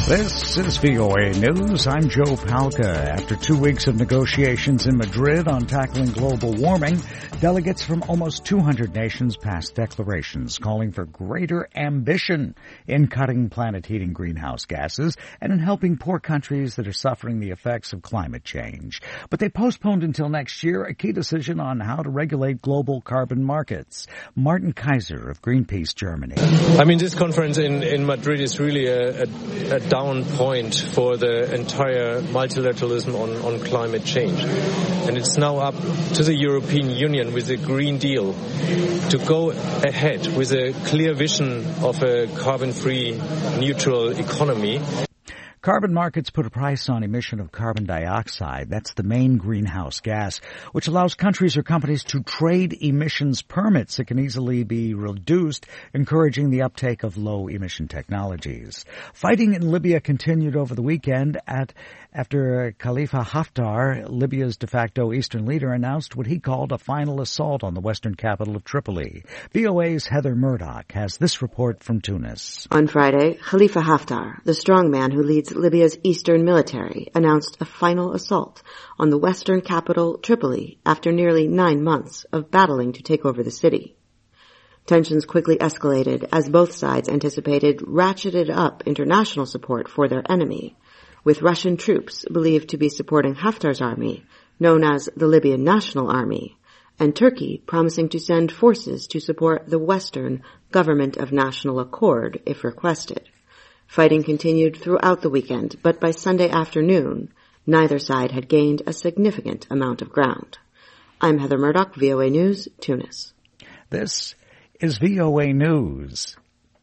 This is VOA News. I'm Joe Palca. After 2 weeks of negotiations in Madrid on tackling global warming, delegates from almost 200 nations passed declarations calling for greater ambition in cutting planet heating greenhouse gases and in helping poor countries that are suffering the effects of climate change. But they postponed until next year a key decision on how to regulate global carbon markets. Martin Kaiser of Greenpeace Germany. I mean, this conference in Madrid is really a down point for the entire multilateralism on climate change. And it's now up to the European Union with a Green Deal to go ahead with a clear vision of a carbon-free, neutral economy. Carbon markets put a price on emission of carbon dioxide. That's the main greenhouse gas, which allows countries or companies to trade emissions permits that can easily be reduced, encouraging the uptake of low-emission technologies. Fighting in Libya continued over the weekend after Khalifa Haftar, Libya's de facto eastern leader, announced what he called a final assault on the western capital of Tripoli. VOA's Heather Murdoch has this report from Tunis. On Friday, Khalifa Haftar, the strongman who leads Libya's eastern military, announced a final assault on the western capital, Tripoli, after nearly 9 months of battling to take over the city. Tensions quickly escalated as both sides anticipated ratcheted up international support for their enemy, with Russian troops believed to be supporting Haftar's army, known as the Libyan National Army, and Turkey promising to send forces to support the Western Government of National Accord if requested. Fighting continued throughout the weekend, but by Sunday afternoon, neither side had gained a significant amount of ground. I'm Heather Murdoch, VOA News, Tunis. This is VOA News.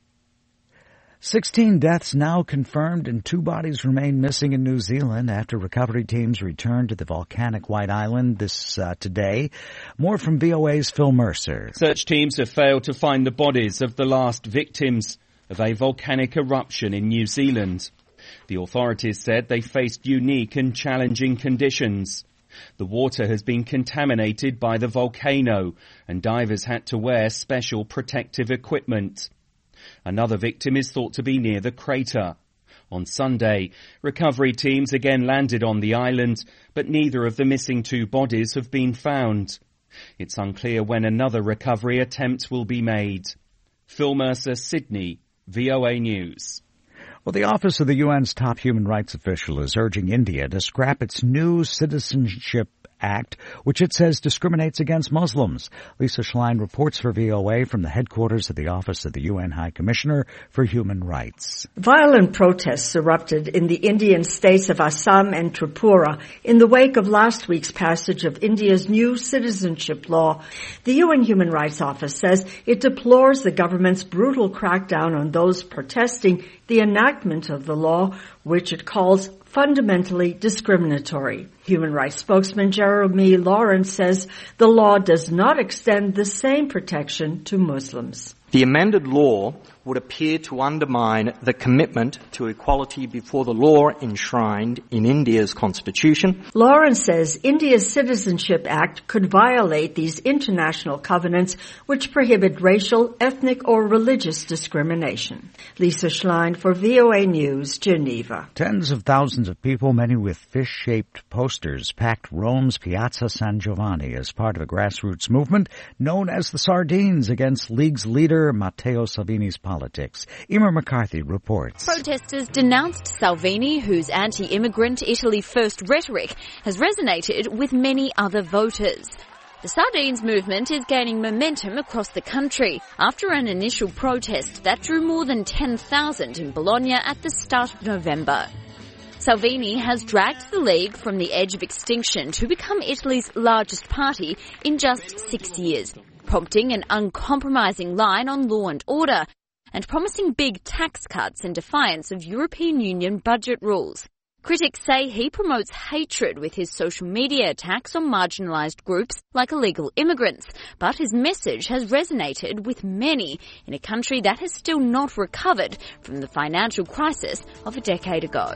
16 deaths now confirmed and 2 bodies remain missing in New Zealand after recovery teams returned to the volcanic White Island today. More from VOA's Phil Mercer. Search teams have failed to find the bodies of the last victims of a volcanic eruption in New Zealand. The authorities said they faced unique and challenging conditions. The water has been contaminated by the volcano and divers had to wear special protective equipment. Another victim is thought to be near the crater. On Sunday, recovery teams again landed on the island, but neither of the missing 2 bodies have been found. It's unclear when another recovery attempt will be made. Phil Mercer, Sydney, VOA News. Well, the Office of the UN's top human rights official is urging India to scrap its new Citizenship Act, which it says discriminates against Muslims. Lisa Schlein reports for VOA from the headquarters of the Office of the UN High Commissioner for Human Rights. Violent protests erupted in the Indian states of Assam and Tripura in the wake of last week's passage of India's new citizenship law. The UN Human Rights Office says it deplores the government's brutal crackdown on those protesting the enactment of the law, which it calls fundamentally discriminatory. Human rights spokesman Jeremy Lawrence says the law does not extend the same protection to Muslims. The amended law would appear to undermine the commitment to equality before the law enshrined in India's constitution. Lawrence says India's Citizenship Act could violate these international covenants which prohibit racial, ethnic, or religious discrimination. Lisa Schlein for VOA News, Geneva. Tens of thousands of people, many with fish-shaped posters, packed Rome's Piazza San Giovanni as part of a grassroots movement known as the Sardines against League's leader Matteo Salvini's politics. Emer McCarthy reports. Protesters denounced Salvini, whose anti-immigrant Italy first rhetoric has resonated with many other voters. The Sardines movement is gaining momentum across the country after an initial protest that drew more than 10,000 in Bologna at the start of November. Salvini has dragged the League from the edge of extinction to become Italy's largest party in just 6 years, prompting an uncompromising line on law and order and promising big tax cuts in defiance of European Union budget rules. Critics say he promotes hatred with his social media attacks on marginalised groups like illegal immigrants, but his message has resonated with many in a country that has still not recovered from the financial crisis of a decade ago.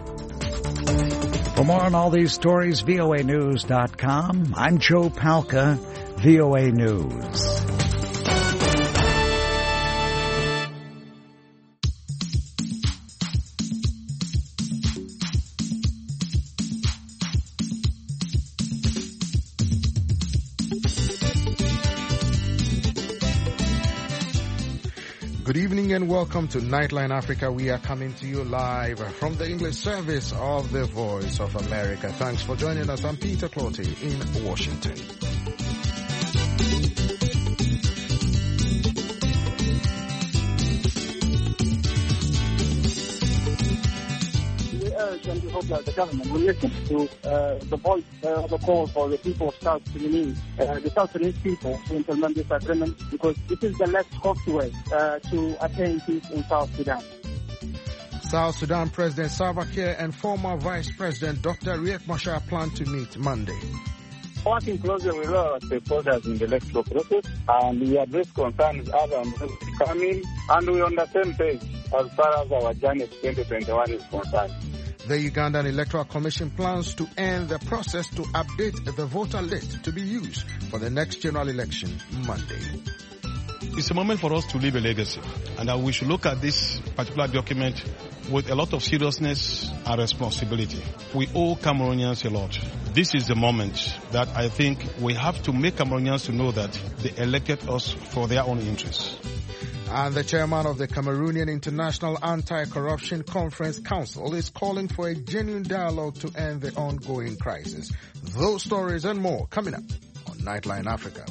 For more on all these stories, voanews.com. I'm Joe Palca, VOA News. Good evening and welcome to Nightline Africa. We are coming to you live from the English service of the Voice of America. Thanks for joining us. I'm Peter Clotty in Washington. We urge and we hope that the government will listen to the voice of the call for the people of South Sudanese, the South Sudanese people to implement this agreement, because it is the less costly way to attain peace in South Sudan. South Sudan President Salva Kiir and former Vice President Dr. Riek Machar plan to meet Monday. Working closely with our stakeholders in the electoral process, and we address concerns other than coming, and we are on the same page as far as our journey 2021 is concerned. The Ugandan Electoral Commission plans to end the process to update the voter list to be used for the next general election Monday. It's a moment for us to leave a legacy, and we should look at this particular document with a lot of seriousness and responsibility. We owe Cameroonians a lot. This is the moment that I think we have to make Cameroonians to know that they elected us for their own interests. And the chairman of the Cameroonian International Anti-Corruption Conference Council is calling for a genuine dialogue to end the ongoing crisis. Those stories and more coming up on Nightline Africa.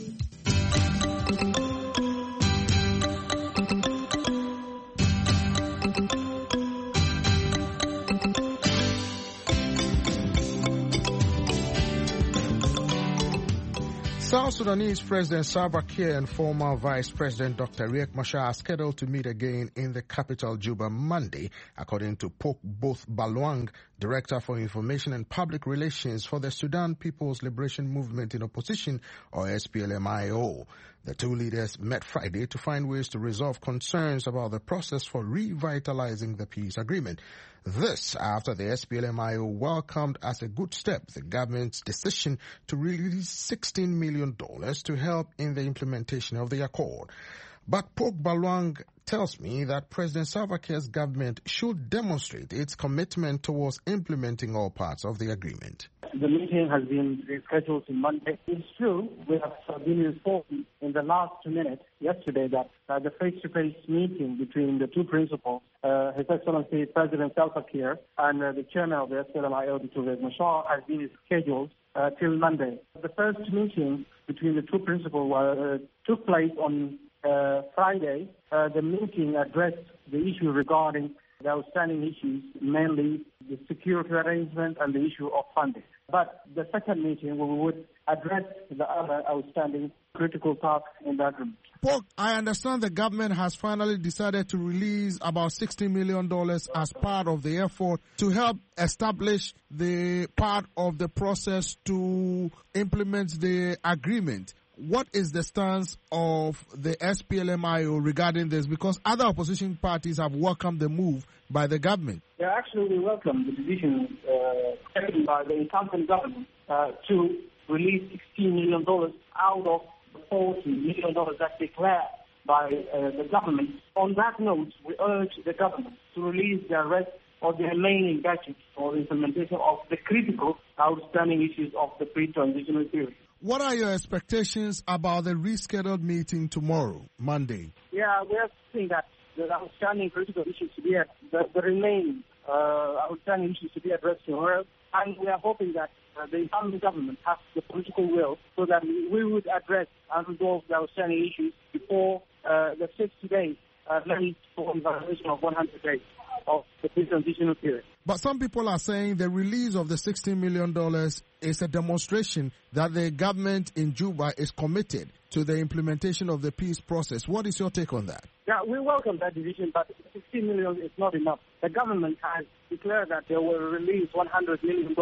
South Sudanese President Salva Kiir and former Vice President Dr. Riek Machar are scheduled to meet again in the capital, Juba, Monday, according to Pok Both Balwang, Director for Information and Public Relations for the Sudan People's Liberation Movement in Opposition, or SPLM-IO. The two leaders met Friday to find ways to resolve concerns about the process for revitalizing the peace agreement. This after the SPLM-IO welcomed as a good step the government's decision to release $16 million to help in the implementation of the accord. But Pok Balwang tells me that President Salva Kiir's government should demonstrate its commitment towards implementing all parts of the agreement. The meeting has been rescheduled to Monday. It's true, we have been informed in the last minute yesterday that the face-to-face meeting between the two principals, His Excellency President Salva Kiir and the chairman of the SPLM-IO, Dr. Riek Machar, has been scheduled till Monday. The first meeting between the two principals took place on Friday. The meeting addressed the issue regarding the outstanding issues, mainly the security arrangement and the issue of funding. But the second meeting, we would address the other outstanding critical tasks in the agreement. Pok, I understand the government has finally decided to release about $60 million as part of the effort to help establish the part of the process to implement the agreement. What is the stance of the SPLM-IO regarding this? Because other opposition parties have welcomed the move by the government. Yeah, actually, we welcome the decision taken by the incumbent government to release $16 million out of the $40 million that declared by the government. On that note, we urge the government to release the rest of the remaining budget for the implementation of the critical outstanding issues of the pre-transitional period. What are your expectations about the rescheduled meeting tomorrow, Monday? Yeah, we are seeing that the outstanding critical issues to be the remaining outstanding issues to be addressed tomorrow, and we are hoping that the incumbent government has the political will so that we would address and resolve the outstanding issues before the 60 days left for evaluation of 100 days of the pre-transitional period. But some people are saying the release of the $16 million is a demonstration that the government in Juba is committed to the implementation of the peace process. What is your take on that? Yeah, we welcome that decision, but $16 million is not enough. The government has declared that they will release $100 million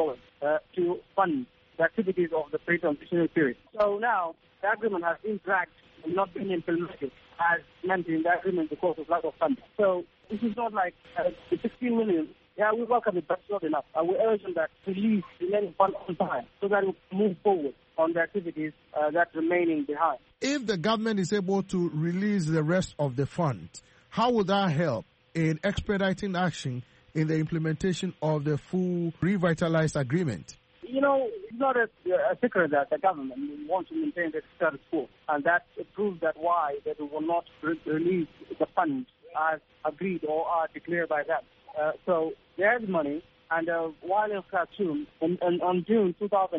to fund the activities of the pre-transitional period. So now the agreement has been dragged and not been implemented as meant in the agreement because of lack of funding. So this is not like the $16 million. Yeah, we welcome it, but it's not enough. And we urge them that to release the remaining fund on time so that we can move forward on the activities that remaining behind. If the government is able to release the rest of the funds, how would that help in expediting action in the implementation of the full revitalized agreement? it's not a secret that the government wants to maintain the status quo, and that proves that why they will not release the funds as agreed or are declared by them. So there's money, and while in Khartoum, on June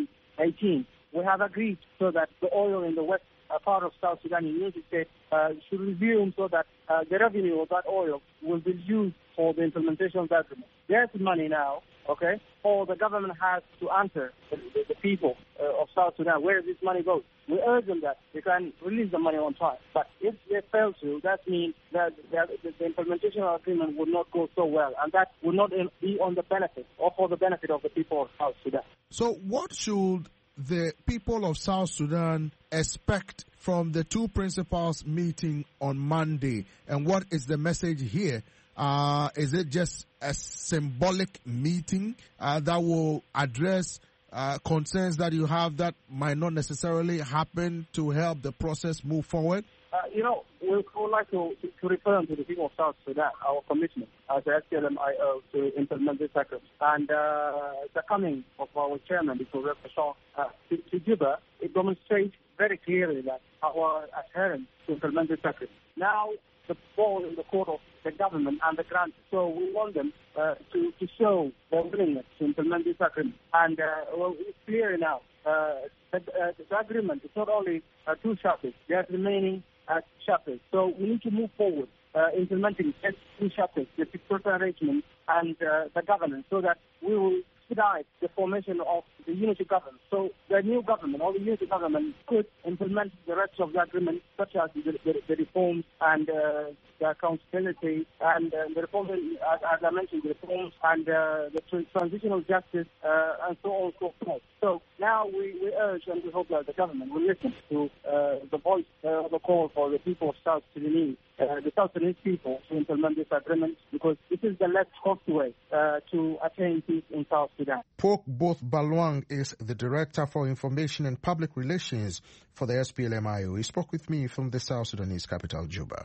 2018, we have agreed so that the oil in the west part of South Sudan in Unity State should resume so that the revenue of that oil will be used for the implementation of that agreement. There's money now, okay, or the government has to answer the people of South Sudan where this money goes. We urge them that they can release the money on time. But if they fail to, that means that the implementation of the agreement would not go so well, and that would not be on the benefit or for the benefit of the people of South Sudan. So what should the people of South Sudan expect from the two principals meeting on Monday, and what is the message here? Is it just a symbolic meeting that will address concerns that you have that might not necessarily happen to help the process move forward? We would like to return to the people of South Sudan our commitment as the SPLM-IO to implement this agreement. And the coming of our chairman, Dr. Riek Machar, to Juba, it demonstrates very clearly that our adherence to implement this agreement. Now, the ball in the court of the government and the grant. So we want them to show their willingness to implement this agreement. And it's clear now that the agreement is not only 2 chapters, there's remaining chapters. So we need to move forward implementing 2 chapters, the sectoral arrangement and the governance, so that we will expedite the formation of the unity government. So the new government, or the unity government, could implement the rest of the agreement, such as the reforms and the accountability and the reforms, as I mentioned, the reforms and the transitional justice and so on and so forth. So now we urge and we hope that the government will listen to the voice of the call for the people of South Sudanese, the South Sudanese people, to implement this agreement, because this is the less costly way to attain peace in South Sudan. Pok Both Balwang is the Director for Information and Public Relations for the SPLM-IO. He spoke with me from the South Sudanese capital, Juba.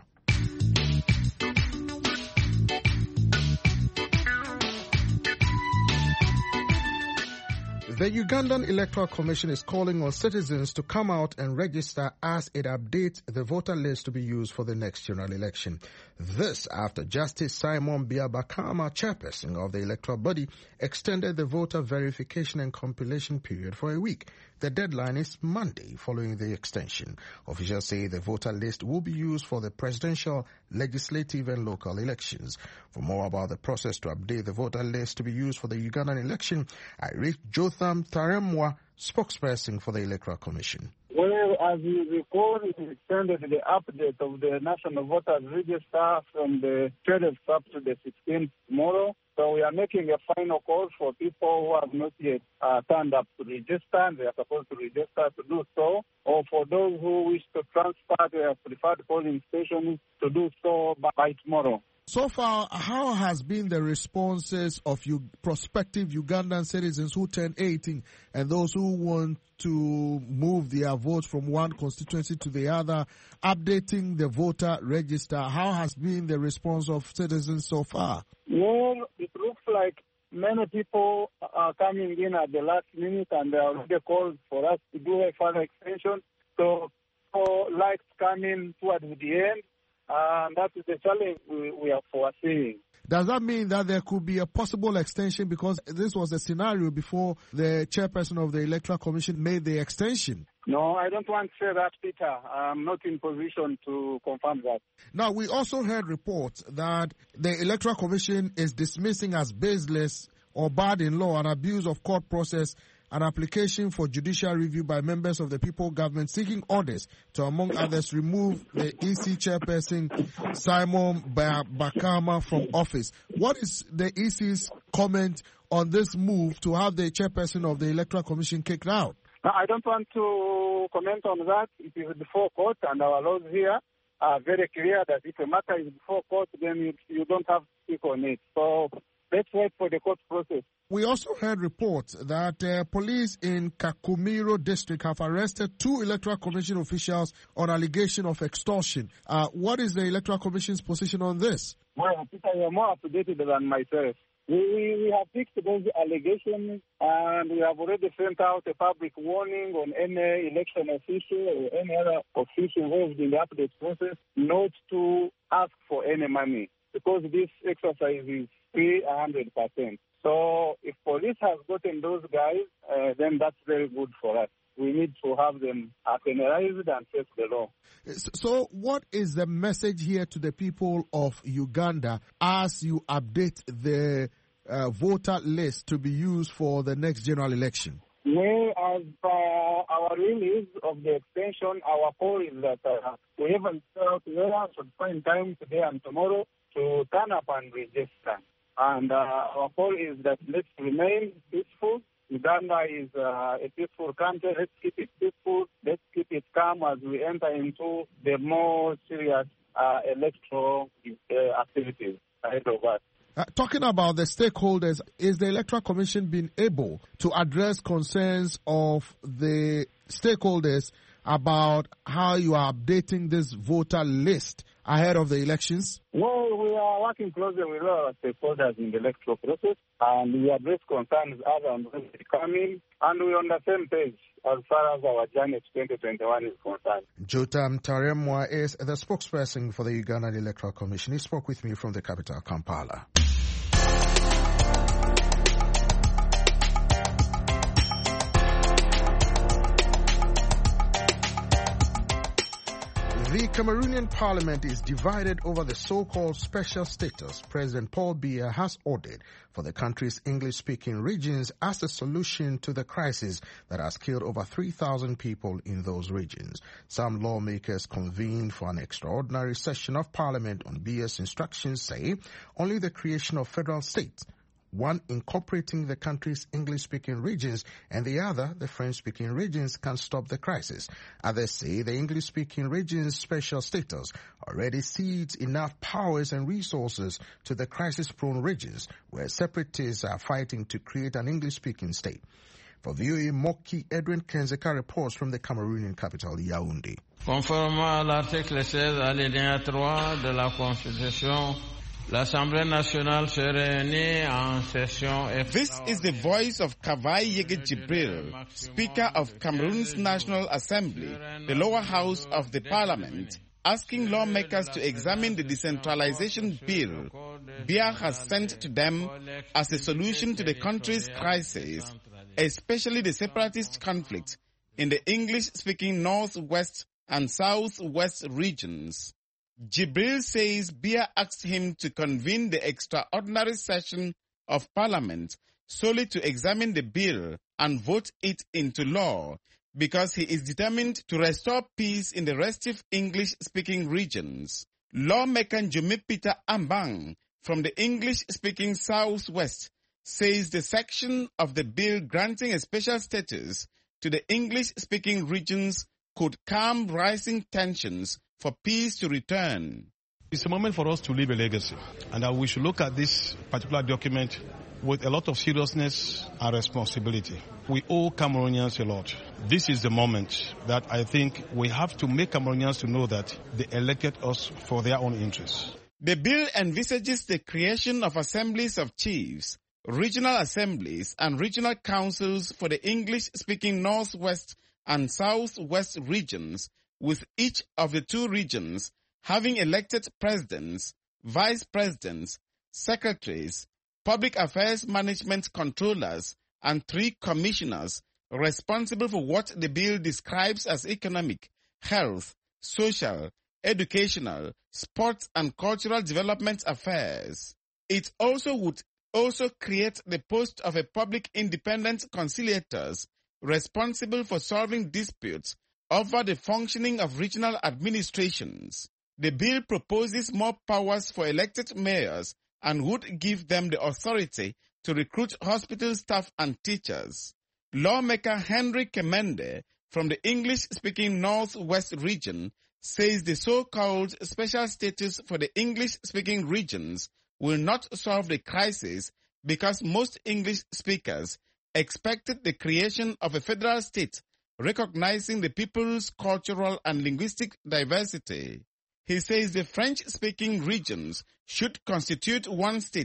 The Ugandan Electoral Commission is calling on citizens to come out and register as it updates the voter list to be used for the next general election. This after Justice Simon Biabakama, chairperson of the electoral body, extended the voter verification and compilation period for a week. The deadline is Monday following the extension. Officials say the voter list will be used for the presidential, legislative and local elections. For more about the process to update the voter list to be used for the Ugandan election, I reached Jotham Taremwa, spokesperson for the Electoral Commission. Well, as you recall, it extended the update of the National Voters Register from the 12th up to the 16th tomorrow. So we are making a final call for people who have not yet turned up to register, and they are supposed to register to do so, or for those who wish to transfer their preferred polling stations to do so by tomorrow. So far, how has been the responses of prospective Ugandan citizens who turn 18 and those who want to move their votes from one constituency to the other, updating the voter register? How has been the response of citizens so far? Well, it looks like many people are coming in at the last minute, and they already called for us to do a further extension. So likes coming towards the end. That is the challenge we are foreseeing. Does that mean that there could be a possible extension, because this was a scenario before the chairperson of the Electoral Commission made the extension? No, I don't want to say that, Peter. I'm not in position to confirm that. Now, we also heard reports that the Electoral Commission is dismissing as baseless or bad in law an abuse of court process, an application for judicial review by members of the People government seeking orders to, among others, remove the EC chairperson Simon Bakama from office. What is the EC's comment on this move to have the chairperson of the Electoral Commission kicked out? I don't want to comment on that. It is before court, and our laws here are very clear that if a matter is before court, then you don't have to speak on it. So let's wait for the court process. We also heard reports that police in Kakumiro district have arrested 2 Electoral Commission officials on allegation of extortion. What is the Electoral Commission's position on this? Well, Peter, you're more up-to-date than myself. We have fixed those allegations, and we have already sent out a public warning on any election official or any other official involved in the update process not to ask for any money, because this exercise is free 100%. So if police has gotten those guys, then that's very good for us. We need to have them penalized and face the law. So what is the message here to the people of Uganda as you update the voter list to be used for the next general election? Well, as per our release of the extension, our call is that we haven't should find time today and tomorrow to turn up and register. And our call is that let's remain peaceful. Uganda is a peaceful country. Let's keep it peaceful. Let's keep it calm as we enter into the more serious electoral activities ahead of us. Talking about the stakeholders, is the Electoral Commission been able to address concerns of the stakeholders about how you are updating this voter list ahead of the elections? Well, we are working closely with our stakeholders in the electoral process, and we address concerns as and when they come in, and we're on the same page as far as our journey to 2021 is concerned. Jotam Taremwa is the spokesperson for the Ugandan Electoral Commission. He spoke with me from the capital, Kampala. The Cameroonian parliament is divided over the so-called special status President Paul Biya has ordered for the country's English-speaking regions as a solution to the crisis that has killed over 3,000 people in those regions. Some lawmakers convened for an extraordinary session of parliament on Biya's instructions, say only the creation of federal states, one incorporating the country's English-speaking regions and the other, the French-speaking regions, can stop the crisis. Others say the English-speaking regions' special status already cedes enough powers and resources to the crisis-prone regions, where separatists are fighting to create an English-speaking state. For VOA Moki, Edwin Kenzeka reports from the Cameroonian capital, Yaoundé. Conformément à l'article 16 alinéa 3 de la Constitution, l'Assemblée nationale se réunit en session. This is the voice of Kavai Yege Jibril, Speaker of Cameroon's National Assembly, the lower house of the parliament, asking lawmakers to examine the decentralization bill Biya has sent to them as a solution to the country's crisis, especially the separatist conflict in the English-speaking northwest and southwest regions. Jibril says Biya asked him to convene the extraordinary session of parliament solely to examine the bill and vote it into law because he is determined to restore peace in the restive English-speaking regions. Lawmaker Jumi Peter Ambang from the English-speaking southwest says the section of the bill granting a special status to the English-speaking regions could calm rising tensions for peace to return. It's a moment for us to leave a legacy, and we should look at this particular document with a lot of seriousness and responsibility. We owe Cameroonians a lot. This is the moment that I think we have to make Cameroonians to know that they elected us for their own interests. The bill envisages the creation of assemblies of chiefs, regional assemblies, and regional councils for the English-speaking northwest and southwest regions, with each of the two regions having elected presidents, vice presidents, secretaries, public affairs management controllers, and 3 commissioners responsible for what the bill describes as economic, health, social, educational, sports, and cultural development affairs. It also would create the post of a public independent conciliators responsible for solving disputes over the functioning of regional administrations. The bill proposes more powers for elected mayors and would give them the authority to recruit hospital staff and teachers. Lawmaker Henry Kemende from the English-speaking Northwest region says the so-called special status for the English-speaking regions will not solve the crisis because most English speakers expected the creation of a federal state recognizing the people's cultural and linguistic diversity. He says the French-speaking regions should constitute one state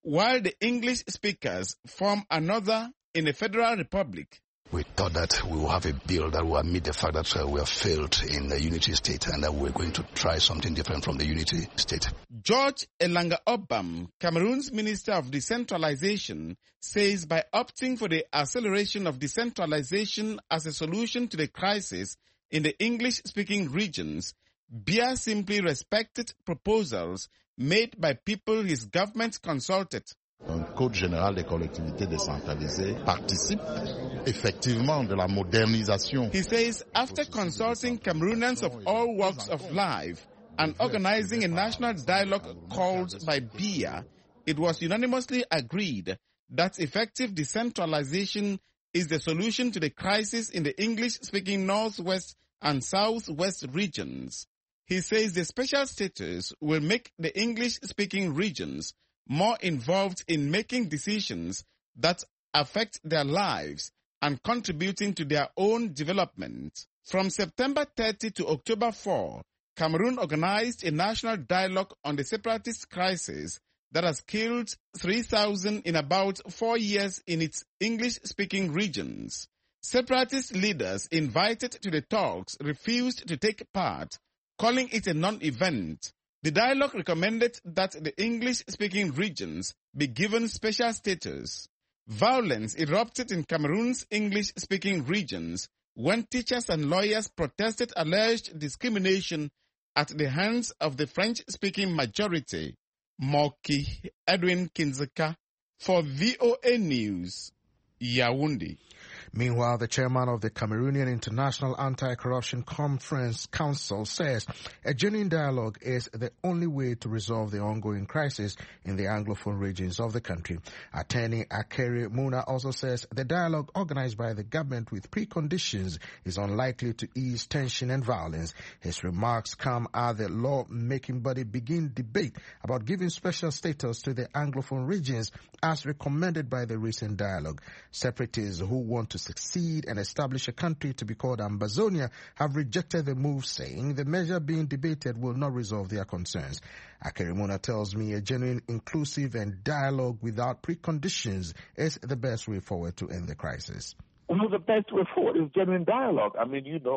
while the English speakers form another in a federal republic. We thought that we will have a bill that will admit the fact that we have failed in the unity state and that we're going to try something different from the unity state. George Elanga Obam, Cameroon's Minister of Decentralization, says by opting for the acceleration of decentralization as a solution to the crisis in the English-speaking regions, Biya simply respected proposals made by people his government consulted. Un code général des collectivités décentralisées participe effectivement de la modernisation. He says after consulting Cameroonians of all walks of life and organizing a national dialogue called by Biya, it was unanimously agreed that effective decentralization is the solution to the crisis in the English-speaking Northwest and Southwest regions. He says the special status will make the English-speaking regions more involved in making decisions that affect their lives and contributing to their own development. From September 30 to October 4, Cameroon organized a national dialogue on the separatist crisis that has killed 3,000 in about 4 years in its English-speaking regions. Separatist leaders invited to the talks refused to take part, calling it a non-event. The dialogue recommended that the English-speaking regions be given special status. Violence erupted in Cameroon's English-speaking regions when teachers and lawyers protested alleged discrimination at the hands of the French-speaking majority. Moki Edwin Kinzeka for VOA News, Yaoundé. Meanwhile, the chairman of the Cameroonian International Anti-Corruption Conference Council says a genuine dialogue is the only way to resolve the ongoing crisis in the Anglophone regions of the country. Attorney Akere Muna also says the dialogue organized by the government with preconditions is unlikely to ease tension and violence. His remarks come as the law-making body begin debate about giving special status to the Anglophone regions as recommended by the recent dialogue. Separatists who want to succeed and establish a country to be called Ambazonia have rejected the move, saying the measure being debated will not resolve their concerns. Akere Muna tells me a genuine, inclusive and dialogue without preconditions is the best way forward to end the crisis. Well, the best way forward is genuine dialogue. I mean, this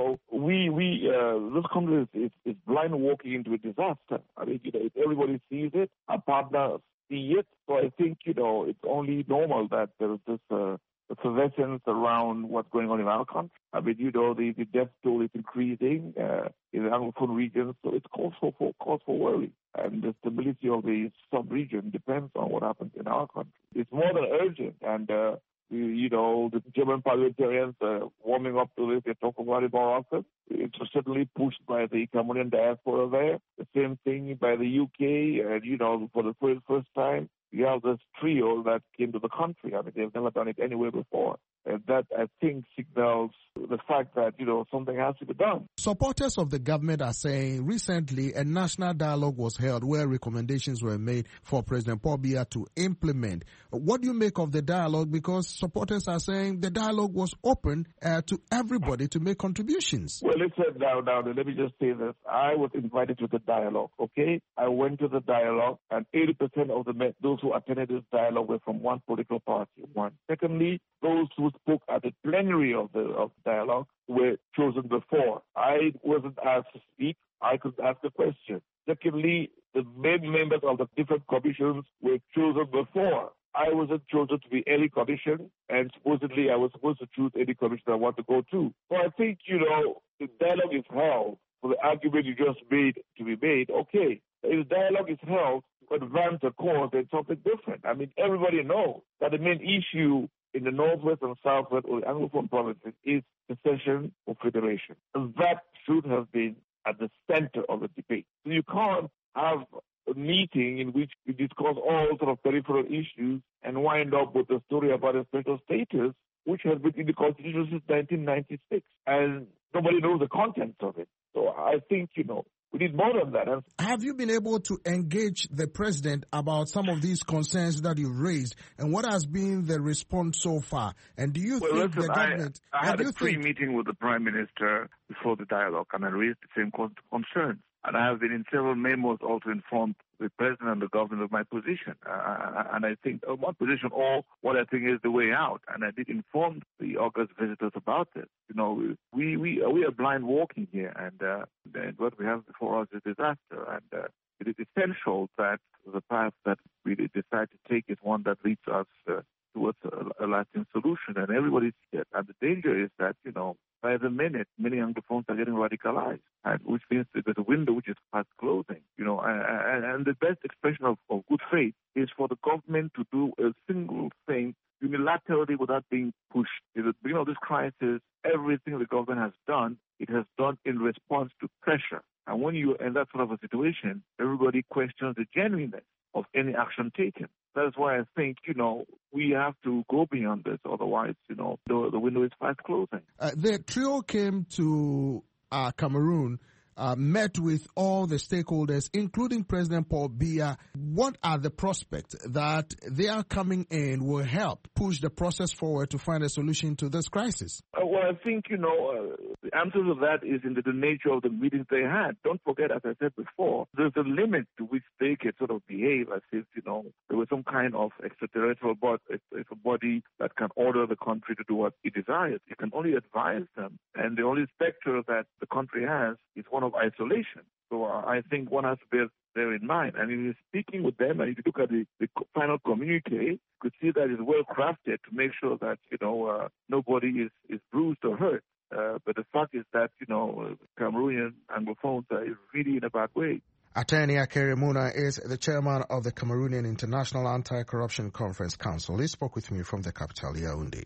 country is blind walking into a disaster. I mean, if everybody sees it, our partners see it. So I think, it's only normal that there is this effervescence around what's going on in our country. I mean, the death toll is increasing in the Anglophone region, so it's cause for worry. And the stability of the sub-region depends on what happens in our country. It's more than urgent, and the German parliamentarians are warming up to this. They talk about it more often. It's certainly pushed by the Cameroonian diaspora there. The same thing by the UK, and for the first time, you have this trio that came to the country. I mean, they've never done it anywhere before. And that, I think, signals the fact that, something has to be done. Supporters of the government are saying recently a national dialogue was held where recommendations were made for President Paul Biya to implement. What do you make of the dialogue? Because supporters are saying the dialogue was open to everybody to make contributions. Well, listen, now, let me just say this. I was invited to the dialogue, okay? I went to the dialogue, and 80% of those who attended this dialogue were from one political party. One. Secondly, those who spoke at the plenary of dialogue were chosen before. I wasn't asked to speak. I could ask a question. Secondly, the main members of the different commissions were chosen before. I wasn't chosen to be any commission, and supposedly I was supposed to choose any commission I want to go to. So I think, the dialogue is held for the argument you just made to be made. Okay, if the dialogue is held to advance a cause, then something different. I mean, everybody knows that the main issue in the Northwest and Southwest or the Anglophone provinces is secession or federation. And that should have been at the center of the debate. So you can't have a meeting in which you discuss all sort of peripheral issues and wind up with a story about a special status, which has been in the Constitution since 1996. And nobody knows the contents of it. So I think, we need more than that. Have you been able to engage the president about some of these concerns that you've raised, and what has been the response so far? And do you think the government... I had a pre-meeting with the Prime Minister before the dialogue, and I raised the same concerns. And I have been in several memos also informed the president and the government of my position. And I think my position, or what I think is the way out. And I did inform the August visitors about this. You know, we are blind walking here, and what we have before us is disaster. And it is essential that the path that we decide to take is one that leads us towards a lasting solution. And everybody's scared. And the danger is that, you know, by the minute, many Anglophones are getting radicalized, and which means that there's a window which is fast closing. You know, and the best expression of good faith is for the government to do a single thing unilaterally without being pushed. At the beginning of this crisis, everything the government has done, it has done in response to pressure. And when you're in that sort of a situation, everybody questions the genuineness of any action taken. That's why I think, you know, we have to go beyond this. Otherwise, you know, the window is fast closing. The trio came to Cameroon, met with all the stakeholders, including President Paul Biya. What are the prospects that they are coming in will help push the process forward to find a solution to this crisis? Well, I think, you know, the answer to that is in the nature of the meetings they had. Don't forget, as I said before, there's a limit to which they can sort of behave as if, you know, there was some kind of extraterrestrial body that can order the country to do what it desires. It can only advise them. And the only spectre that the country has is one of isolation. So I think one has to bear in mind. And in speaking with them, and if you look at the final communique, you could see that it's well crafted to make sure that, you know, nobody is bruised or hurt. But the fact is that, you know, Cameroonian Anglophones are really in a bad way. Attorney Akere Muna is the chairman of the Cameroonian International Anti-Corruption Conference Council. He spoke with me from the capital, Yaoundé.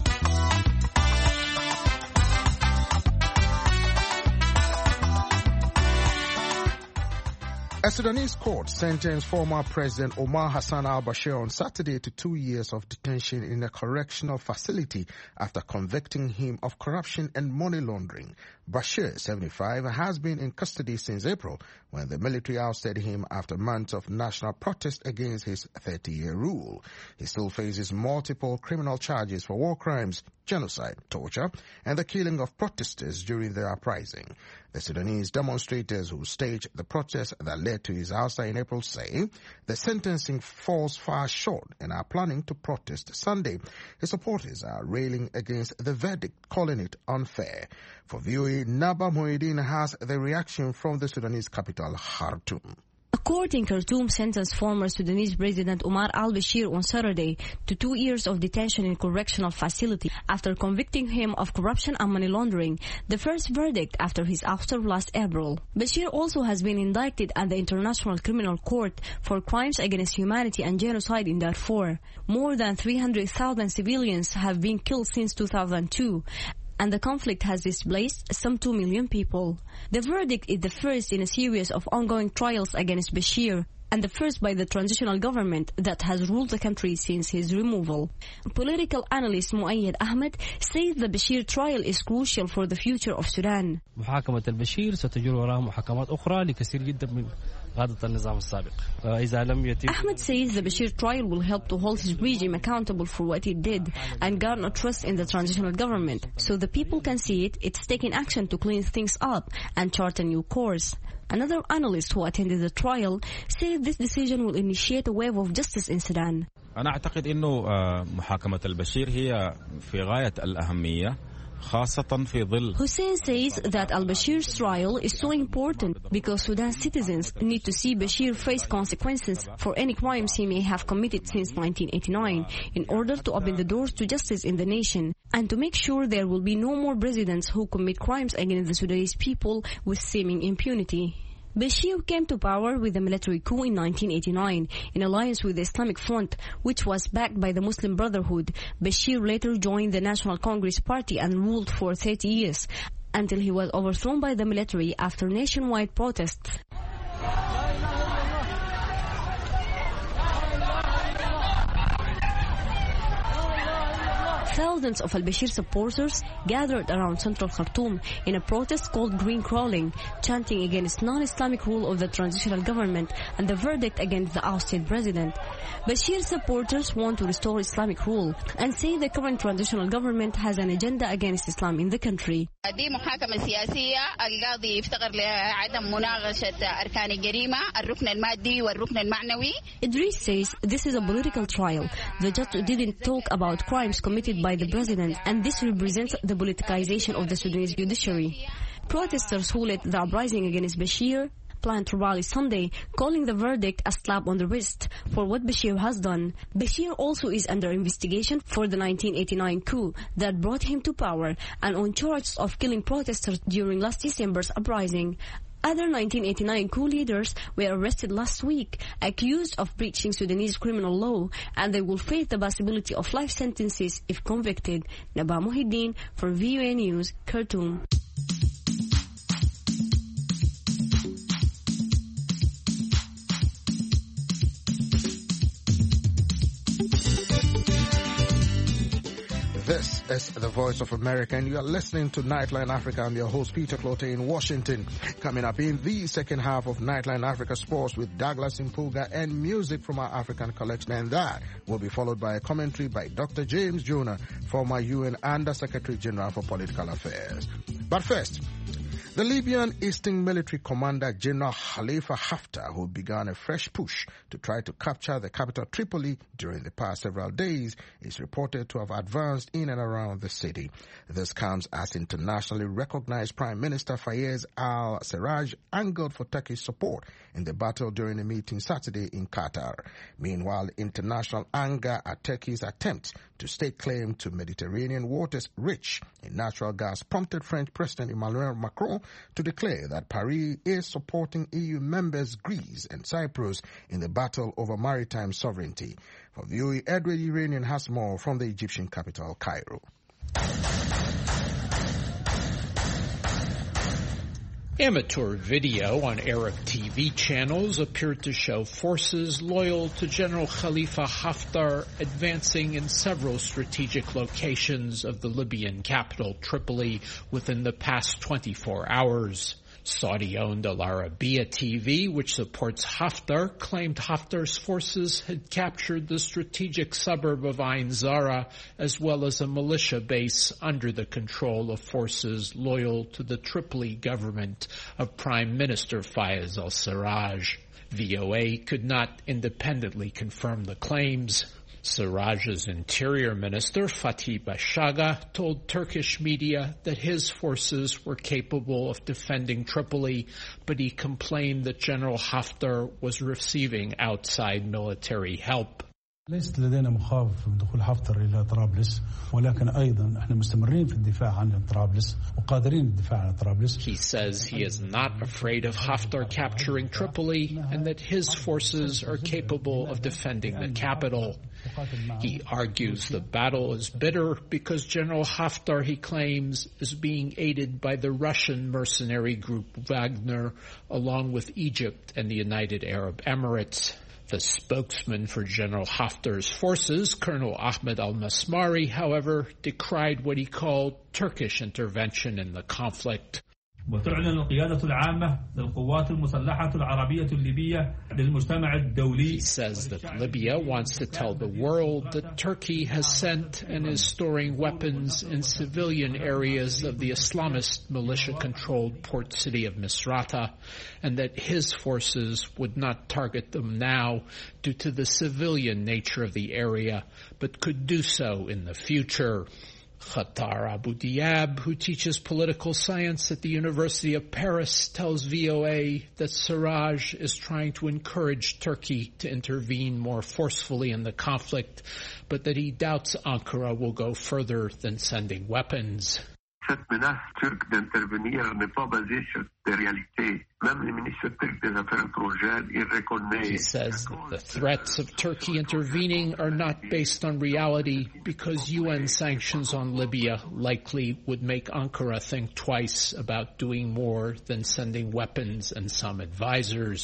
A Sudanese court sentenced former President Omar Hassan al-Bashir on Saturday to 2 years of detention in a correctional facility after convicting him of corruption and money laundering. Bashir, 75, has been in custody since April when the military ousted him after months of national protest against his 30-year rule. He still faces multiple criminal charges for war crimes, genocide, torture, and the killing of protesters during the uprising. The Sudanese demonstrators who staged the protest that led to his ouster in April say the sentencing falls far short and are planning to protest Sunday. His supporters are railing against the verdict, calling it unfair. For VOA, Naba Muhyiddin has the reaction from the Sudanese capital, Khartoum. A court in Khartoum sentenced former Sudanese President Omar al-Bashir on Saturday to 2 years of detention in correctional facility after convicting him of corruption and money laundering, the first verdict after his ouster last April. Bashir also has been indicted at the International Criminal Court for crimes against humanity and genocide in Darfur. More than 300,000 civilians have been killed since 2002. And the conflict has displaced some 2 million people. The verdict is the first in a series of ongoing trials against Bashir, and the first by the transitional government that has ruled the country since his removal. Political analyst Muayyad Ahmed says the Bashir trial is crucial for the future of Sudan. محاكمة البشير ستجر وراها محاكمات أخرى لكثير جدا من قادة النظام السابق. إذا لم يتم. Ahmed says the Bashir trial will help to hold his regime accountable for what it did and garner trust in the transitional government, so the people can see it's taking action to clean things up and chart a new course. Another analyst who attended the trial said this decision will initiate a wave of justice in Sudan. أنا أعتقد إنه محاكمة البشير هي في غاية الأهمية. Hussein says that al-Bashir's trial is so important because Sudan's citizens need to see Bashir face consequences for any crimes he may have committed since 1989 in order to open the doors to justice in the nation and to make sure there will be no more presidents who commit crimes against the Sudanese people with seeming impunity. Bashir came to power with a military coup in 1989 in alliance with the Islamic Front, which was backed by the Muslim Brotherhood. Bashir later joined the National Congress Party and ruled for 30 years until he was overthrown by the military after nationwide protests. Thousands of al-Bashir supporters gathered around central Khartoum in a protest called Green Crawling, chanting against non-Islamic rule of the transitional government and the verdict against the ousted president. Bashir supporters want to restore Islamic rule and say the current transitional government has an agenda against Islam in the country. دي محاكمة سياسية القاضي يفتقر لعدم مناقشة أركان الجريمة الركن المادي والركن المعنوي. Idris says this is a political trial. The judge didn't talk about crimes committed by the president, and this represents the politicization of the Sudanese judiciary. Protesters who led the uprising against Bashir plan to rally Sunday, calling the verdict a slap on the wrist for what Bashir has done. Bashir also is under investigation for the 1989 coup that brought him to power and on charges of killing protesters during last December's uprising. Other 1989 coup leaders were arrested last week, accused of breaching Sudanese criminal law, and they will face the possibility of life sentences if convicted. Naba Muhyiddin for VOA News, Khartoum. This is the Voice of America, and you are listening to Nightline Africa. I'm your host, Peter Clote, in Washington. Coming up in the second half of Nightline Africa Sports with Douglas Impuga and music from our African collection, and that will be followed by a commentary by Dr. James Jonah, former UN Under Secretary General for Political Affairs. But first, the Libyan Eastern Military Commander General Khalifa Haftar, who began a fresh push to try to capture the capital Tripoli during the past several days, is reported to have advanced in and around the city. This comes as internationally recognized Prime Minister Fayez al-Sarraj angled for Turkish support in the battle during a meeting Saturday in Qatar. Meanwhile, international anger at Turkey's attempt to stake claim to Mediterranean waters rich in natural gas prompted French President Emmanuel Macron to declare that Paris is supporting EU members Greece and Cyprus in the battle over maritime sovereignty. For VOA, Edward Iranian has more from the Egyptian capital, Cairo. Amateur video on Arab TV channels appeared to show forces loyal to General Khalifa Haftar advancing in several strategic locations of the Libyan capital, Tripoli, within the past 24 hours. Saudi-owned Al Arabiya TV, which supports Haftar, claimed Haftar's forces had captured the strategic suburb of Ain Zara, as well as a militia base under the control of forces loyal to the Tripoli government of Prime Minister Fayez al-Sarraj. VOA could not independently confirm the claims. Sarraj's interior minister, Fatih Bashaga, told Turkish media that his forces were capable of defending Tripoli, but he complained that General Haftar was receiving outside military help. ليست لدينا مخاوف من دخول حفتر إلى طرابلس ولكن أيضا احنا مستمرين في الدفاع عن طرابلس وقادرين الدفاع عن طرابلس. He says he is not afraid of Haftar capturing Tripoli and that his forces are capable of defending the capital. He argues the battle is bitter because General Haftar, he claims, is being aided by the Russian mercenary group Wagner along with Egypt and the United Arab Emirates. The spokesman for General Haftar's forces, Colonel Ahmed al-Masmari, however, decried what he called Turkish intervention in the conflict. وتعلن القيادة العامة للقوات المسلحة العربية الليبية للمجتمع الدولي. He says that Libya wants to tell the world that Turkey has sent and is storing weapons in civilian areas of the Islamist militia-controlled port city of Misrata, and that his forces would not target them now due to the civilian nature of the area, but could do so in the future. Khatar Abu Diab, who teaches political science at the University of Paris, tells VOA that Sarraj is trying to encourage Turkey to intervene more forcefully in the conflict, but that he doubts Ankara will go further than sending weapons. Cette menace turque d'intervenir n'est pas basée sur des réalités. Même le ministre turc des Affaires étrangères, il reconnaît. He says that the threats of Turkey intervening are not based on reality because UN sanctions on Libya likely would make Ankara think twice about doing more than sending weapons and some advisors.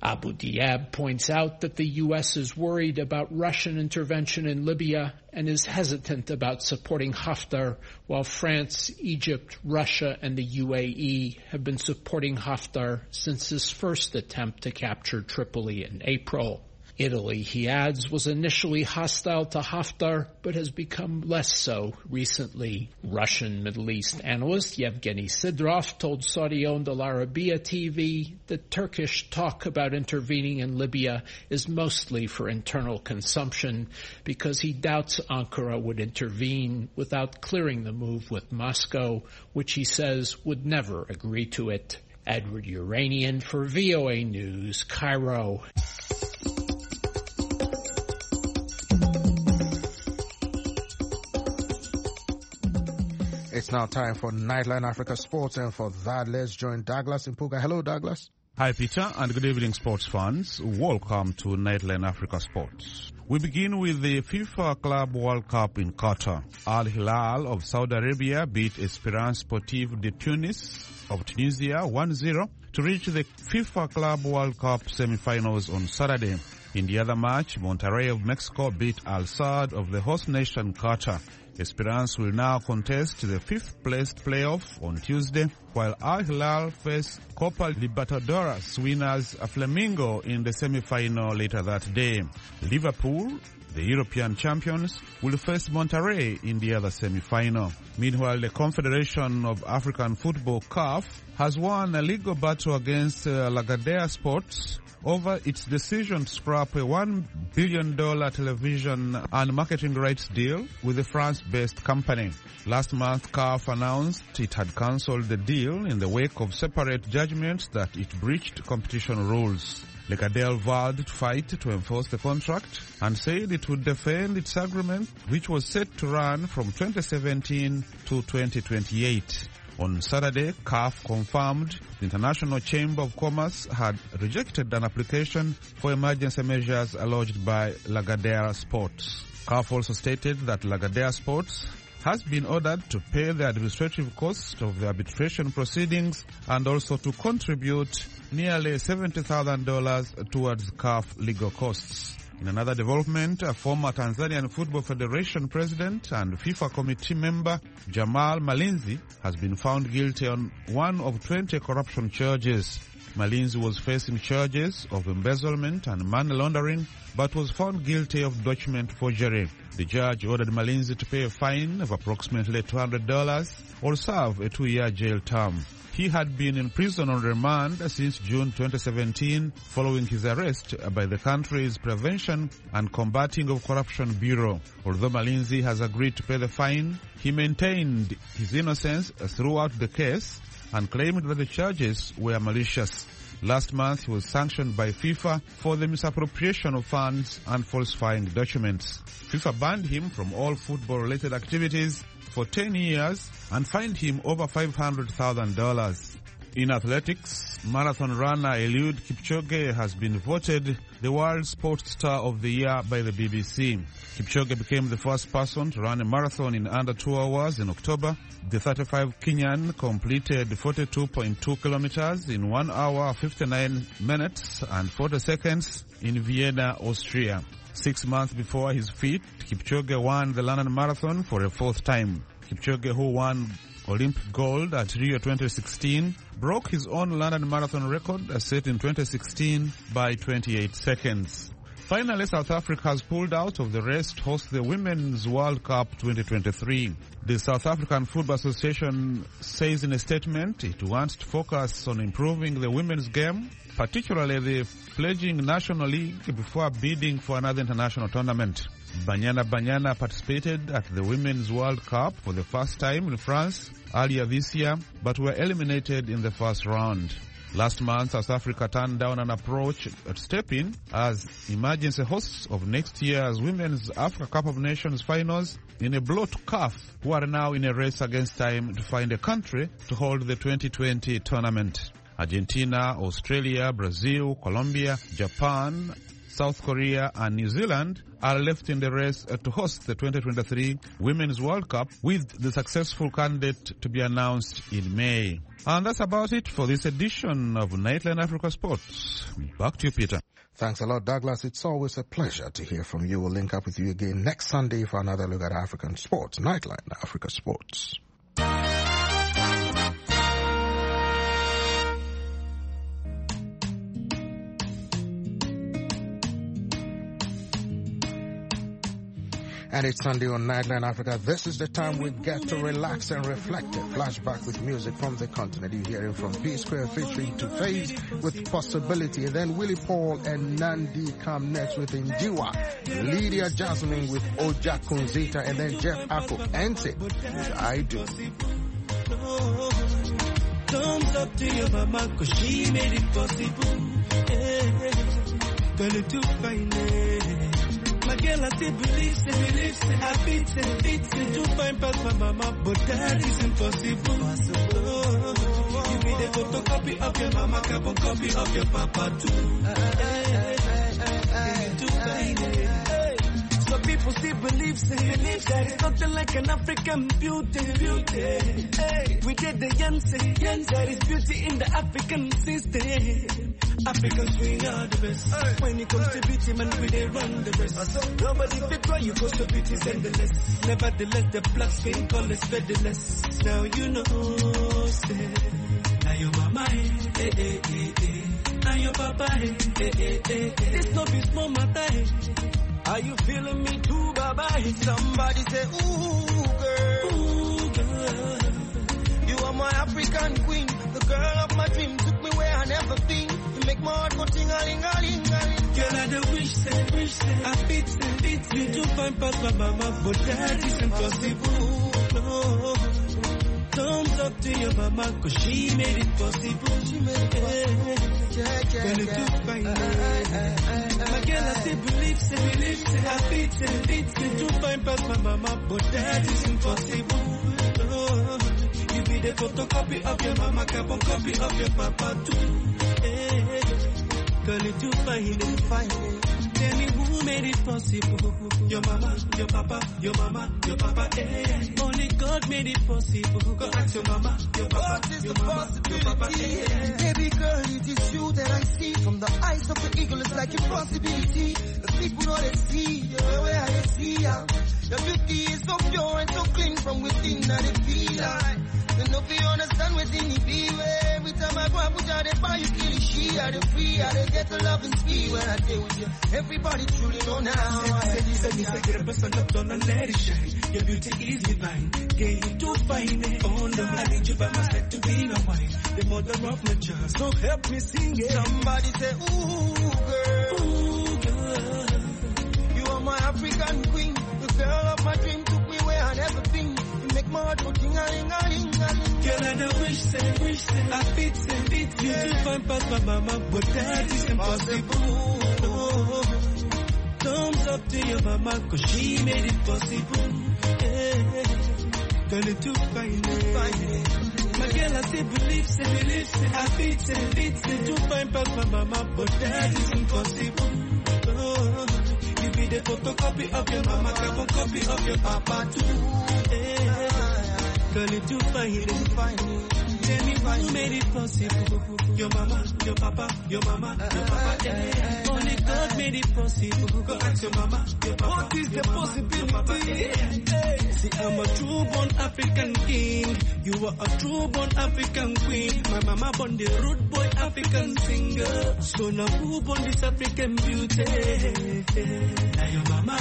Abu Diab points out that the U.S. is worried about Russian intervention in Libya and is hesitant about supporting Haftar, while France, Egypt, Russia, and the UAE have been supporting Haftar since his first attempt to capture Tripoli in April. Italy, he adds, was initially hostile to Haftar, but has become less so recently. Russian Middle East analyst Yevgeny Sidrov told Saudi-owned Al Arabiya TV that Turkish talk about intervening in Libya is mostly for internal consumption because he doubts Ankara would intervene without clearing the move with Moscow, which he says would never agree to it. Edward Uranian for VOA News, Cairo. It's now time for Nightline Africa Sports, and for that, let's join Douglas Mpuga. Hello, Douglas. Hi, Peter, and good evening, sports fans. Welcome to Nightline Africa Sports. We begin with the FIFA Club World Cup in Qatar. Al Hilal of Saudi Arabia beat Esperance Sportive de Tunis of Tunisia 1-0 to reach the FIFA Club World Cup semi-finals on Saturday. In the other match, Monterrey of Mexico beat Al Sadd of the host nation Qatar. Esperance will now contest the fifth-placed playoff on Tuesday, while Al Hilal face Copa Libertadores winners Flamengo in the semi-final later that day. Liverpool, the European champions, will face Monterrey in the other semi-final. Meanwhile, the Confederation of African Football, CAF, has won a legal battle against Lagardère Sports over its decision to scrap a $1 billion television and marketing rights deal with a France-based company. Last month, CAF announced it had cancelled the deal in the wake of separate judgments that it breached competition rules. Lagardère vowed to fight to enforce the contract and said it would defend its agreement, which was set to run from 2017 to 2028. On Saturday, CAF confirmed the International Chamber of Commerce had rejected an application for emergency measures lodged by Lagardère Sports. CAF also stated that Lagardère Sports has been ordered to pay the administrative cost of the arbitration proceedings and also to contribute nearly $70,000 towards CAF legal costs. In another development, a former Tanzanian Football Federation president and FIFA committee member, Jamal Malinzi, has been found guilty on one of 20 corruption charges. Malinzi was facing charges of embezzlement and money laundering, but was found guilty of document forgery. The judge ordered Malinzi to pay a fine of approximately $200 or serve a 2-year jail term. He had been in prison on remand since June 2017 following his arrest by the country's Prevention and Combating of Corruption Bureau. Although Malinzi has agreed to pay the fine, he maintained his innocence throughout the case and claimed that the charges were malicious. Last month, he was sanctioned by FIFA for the misappropriation of funds and falsifying documents. FIFA banned him from all football-related activities for 10 years and fined him over $500,000. In athletics, marathon runner Eliud Kipchoge has been voted the World Sports Star of the Year by the BBC. Kipchoge became the first person to run a marathon in under 2 hours in October. The 35 Kenyan completed 42.2 kilometers in 1 hour, 59 minutes and 40 seconds in Vienna, Austria. 6 months before his feat, Kipchoge won the London Marathon for a 4th time. Kipchoge, who won Olympic gold at Rio 2016, broke his own London Marathon record set in 2016 by 28 seconds. Finally, South Africa has pulled out of the race to host the Women's World Cup 2023. The South African Football Association says in a statement it wants to focus on improving the women's game, particularly the fledgling National League, before bidding for another international tournament. Banyana participated at the Women's World Cup for the first time in France earlier this year, but were eliminated in the first round. Last month, South Africa turned down an approach at step-in as emergency hosts of next year's Women's Africa Cup of Nations finals in a blow to CAF, who are now in a race against time to find a country to hold the 2020 tournament. Argentina, Australia, Brazil, Colombia, Japan, South Korea and New Zealand are left in the race to host the 2023 Women's World Cup, with the successful candidate to be announced in May. And that's about it for this edition of Nightline Africa Sports. Back to you, Peter. Thanks a lot, Douglas. It's always a pleasure to hear from you. We'll link up with you again next Sunday for another look at African sports. Nightline Africa Sports. And it's Sunday on Nightline Africa. This is the time we get to relax and reflect. A flashback with music from the continent. You're hearing from P Square featuring Two Face with Possibility. And then Willie Paul and Nandi come next with Njiwa. Lydia Jasmine with Oja Kunzita. And then Jeff Ako Ense with I Do. Thumbs up to your mama, cause she made it possible. Girl, it's too fine. My girl, I still believe, I beat, to find past my mama, but that is impossible. You be the photocopy of your mama, carbon copy of your papa too. Some people still believe that it's nothing like an African beauty. Hey, we did the Yanse, that is beauty in the African system. Africans, we are the best. When it comes to beauty, man, we they run the rest. Nobody fit why you go so beauty endless. Nevertheless, the black skin color featherless. Now you know, say, now your mama, now your papa, this no be small matter. Are you feeling me too, bye-bye? Somebody say, ooh, girl, you are my African queen, the girl of my dream, took me where I never been. You make my heart go ting-a-ling-a-ling-a-ling. Girl, I the wish, I beat, you to find past my mama, but that is impossible. No. Thumbs up to your mama, cause she made it possible. She made it girl, it's too fine. My girl, I still believe, I beat, to find past my mama, but that is impossible. No. You be the photocopy of your mama, carbon copy of your papa too. Girl, it's too fine. Tell me who made it possible. Your mama, your papa, your mama, your papa, Only God made it possible. Go ask your mama, your papa, what is your the mama, possibility? Your papa, Baby girl, it is you that I see. From the eyes of the eagle, it's like a possibility. The people know they see, you're where I see ya. Your beauty is so pure and so clean from within, that it feel like. Then no you understand within it be. Every time I go and put out the fire, you kill it, she are the free, I they get the love and speed when I stay with you. Everybody truly know now. Say, get a person up on and let it shine. Your beauty is divine. Get you too fine. Oh no, I need you by my side to be my wife. The mother of my child. So help me sing it. Somebody say, ooh, girl. You are my African queen. The girl of my dream took me where I never been. You make my heart go ting-a-ling-a-ling. Girl, I the wish, I beat, you to find past my mama, but that is impossible. No. Thumbs up to your mama, cause she made it possible. Girl, it's too fine. My girl, I still believe, I beat, to find past my mama, but that is impossible. Oh, you be the photocopy of your mama, carbon copy of your papa too. Girl, it's too fine. Tell me who made it possible. Your mama, your papa, your mama, your papa. Only God made it possible. Go ask your mama, your papa. What is the possibility? See, I'm a true-born African king. You are a true-born African queen. My mama born the rude boy African singer. So now who born this African beauty? Now your mama,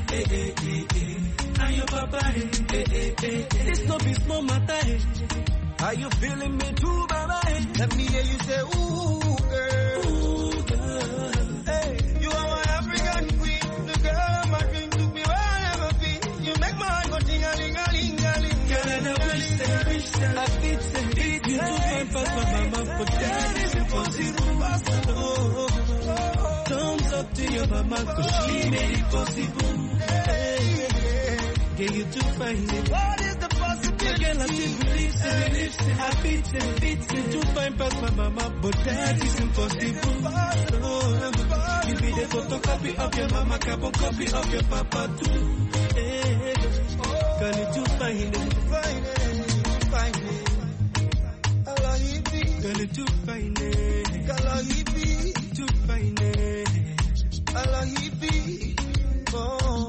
now your papa, this no be small matter. Are you feeling me too, baby? Let me hear you say, ooh, girl. Ooh, girl. Hey, you are my African queen. The girl of my dream took me where I never been. You make my heart go ting-a-ling-a-ling-a-ling. Girl, I wish that I beat, you to find past my mama, but that is impossible. Oh, thumbs up to your mama, cause she made it possible. Hey, get you to find it. What is the possibility? Girl, I still believe, I beat, to find past my mama, but that is impossible. Oh, You be the photocopy of your mama, carbon copy of your papa too. Hey, girl, you too fine, fine, fine. Girl, you too fine, girl, you too fine, girl, you oh.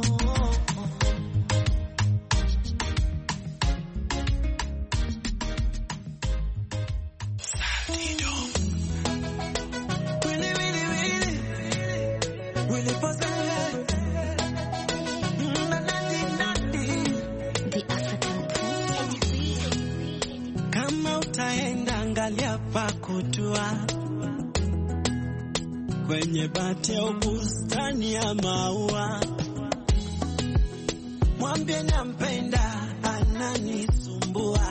Kwenye bati au bustani ya maua, mwambie nampenda, ananisumbua.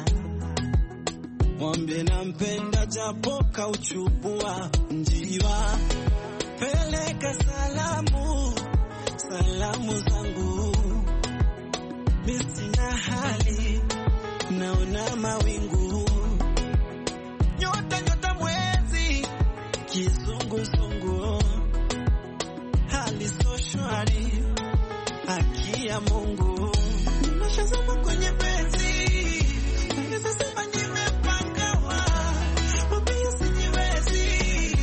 Mwambie nampenda japo kauchubua. Njiwa, peleka salamu, salamu zangu. Misina hali, naona mawingu. Nyota nyota mwezi, kizunguzungu, hali so shwari, haki ya Mungu. Nimeshazama kwenye penzi, naweza sema nimepangawa, mabia sijiwezi.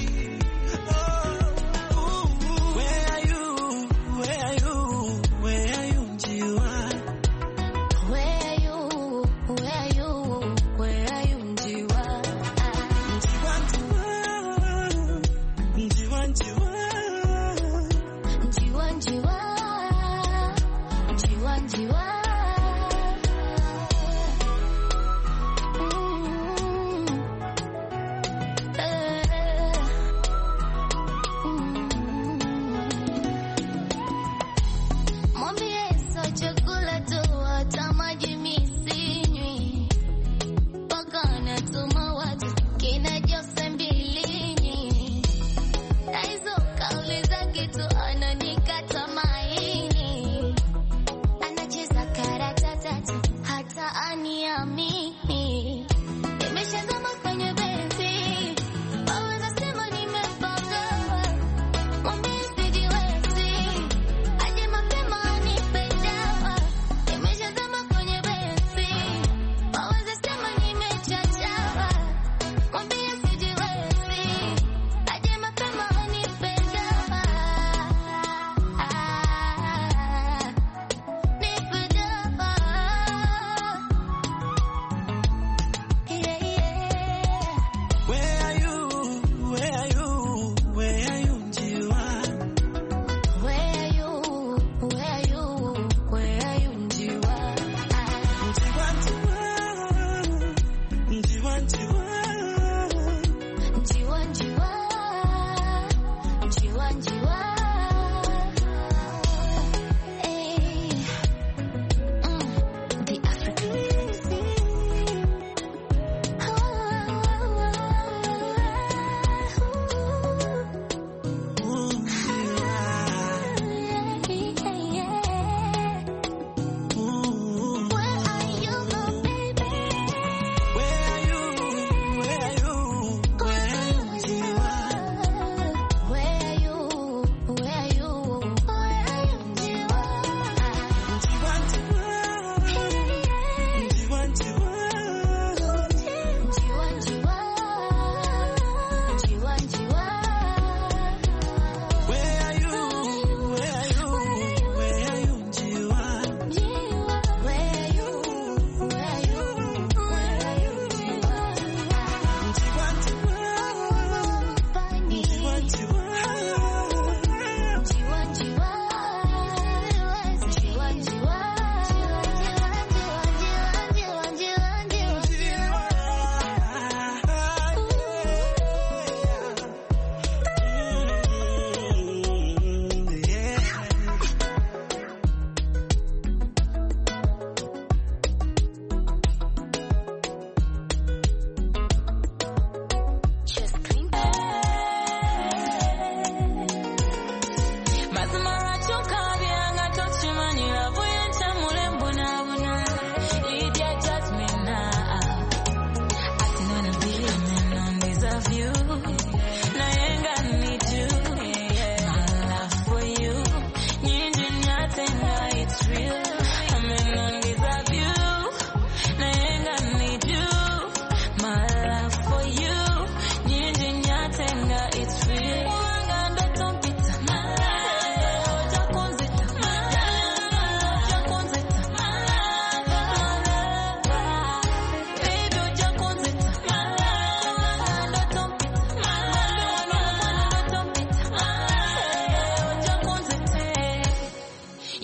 Where are you, where are you, where are you njiwa? Where are you, where are you, where are you njiwa? Anacheza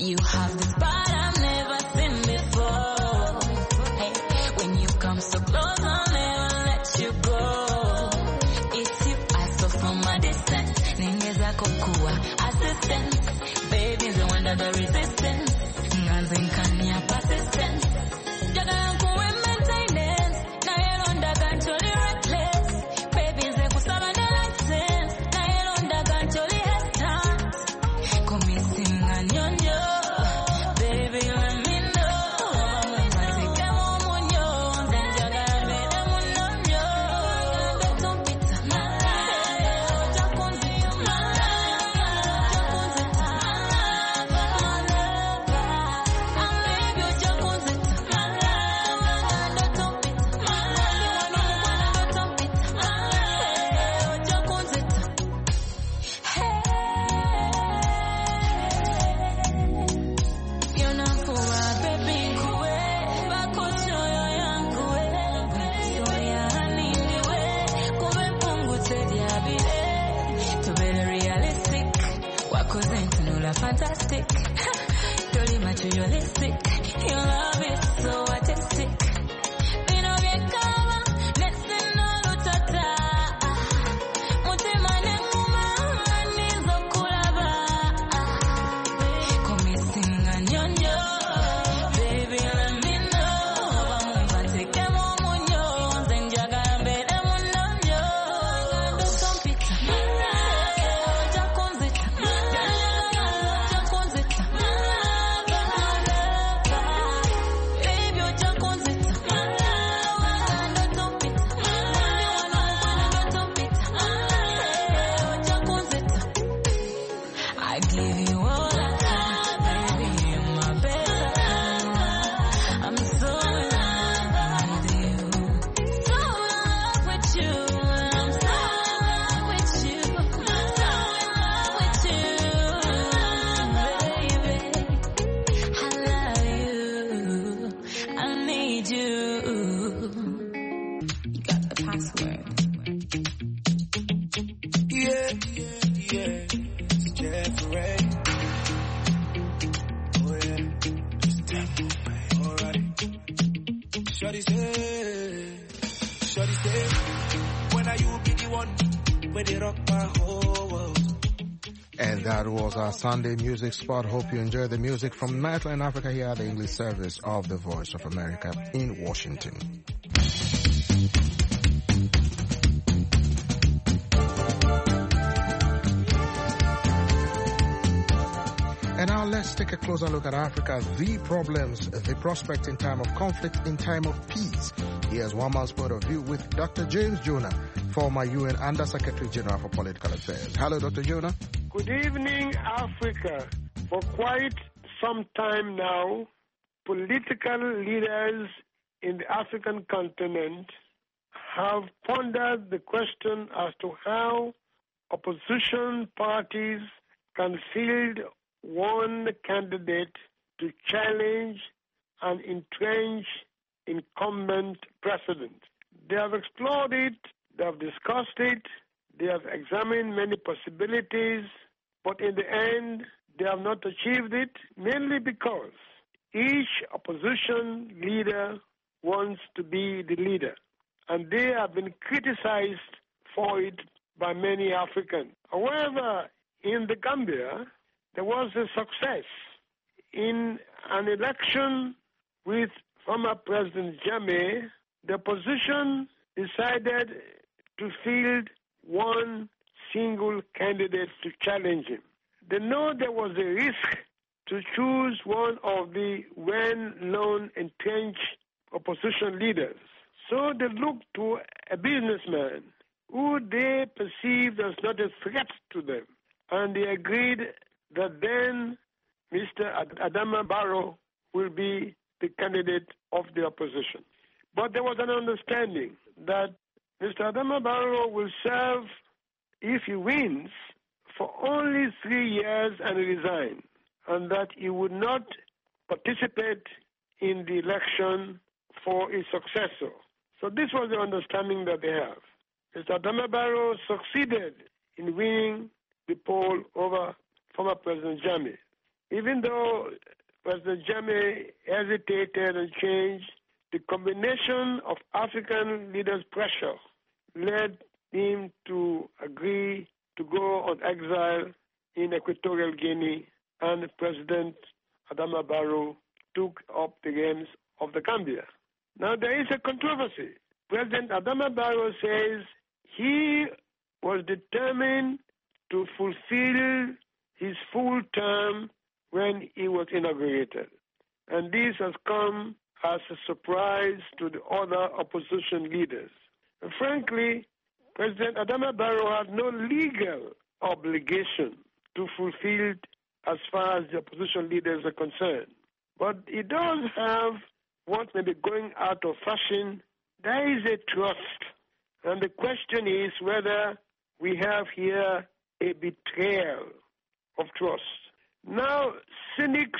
You have the spot I've never seen before. Hey, when you come so close, I'll never let you go. It's you I saw from a distance. Ningeza kukua assistant. Baby's the one that the resistance. Nganzi nkani ya persistence. Jaga kuwe maintenance. Na yelo ndaga ncholi reckless. Baby's the kusaba the license. Na yelo ndaga ncholi hesitant. Kumisinga nyonyo. Baby let me know. Matike mumunyo. Zenjaga mbele munonyo. Topita malaya. Jakunzita malaya. Jakunzita malaya. Fantastic, totally materialistic. Your love is so artistic. We know we cover, let's no lutata. Mutima ne muma, nizo kulaba. Komi singa nyonyo, baby let me know. Bamuvatike mumunyo, zenjaga mbele munonyo. Don't pita malaya, jakunzita malaya. I give you all I have, baby, you're my best. I'm so in love with you. So in love with you. I'm so in love with you. I'm so in love with you, baby. I love you. I need you. You got the password. Yeah. Jeffrey. Oh yeah. Alright. Shorty say, when are you be the one when they rock my whole world? And that was our Sunday music spot. Hope you enjoy the music from Nightline Africa here at the English service of the Voice of America in Washington. And now let's take a closer look at Africa, the problems, the prospect in time of conflict, in time of peace. Here's one man's point of view with Dr. James Jonah, former UN Under Secretary General for Political Affairs. Hello, Dr. Jonah. Good evening, Africa. For quite some time now, political leaders in the African continent have pondered the question as to how opposition parties can field one candidate to challenge and entrench incumbent president. They have explored it, they have discussed it, they have examined many possibilities, but in the end, they have not achieved it, mainly because each opposition leader wants to be the leader, and they have been criticized for it by many Africans. However, in the Gambia, there was a success in an election with former President Jammeh. The opposition decided to field one single candidate to challenge him. They know there was a risk to choose one of the well-known entrenched opposition leaders. So they looked to a businessman who they perceived as not a threat to them. And they agreed that then Mr. Adama Barrow will be the candidate of the opposition. But there was an understanding that Mr. Adama Barrow will serve, if he wins, for only 3 years and resign, and that he would not participate in the election for his successor. So this was the understanding that they have. Mr. Adama Barrow succeeded in winning the poll over former President Jammeh. Even though President Jammeh hesitated and changed, the combination of African leaders' pressure led him to agree to go on exile in Equatorial Guinea, and President Adama Barrow took up the reins of the Gambia. Now there is a controversy. President Adama Barrow says he was determined to fulfill his full term when he was inaugurated. And this has come as a surprise to the other opposition leaders. And frankly, President Adama Barrow had no legal obligation to fulfill it as far as the opposition leaders are concerned. But he does have what may be going out of fashion. There is a trust. And the question is whether we have here a betrayal of trust. Now, cynics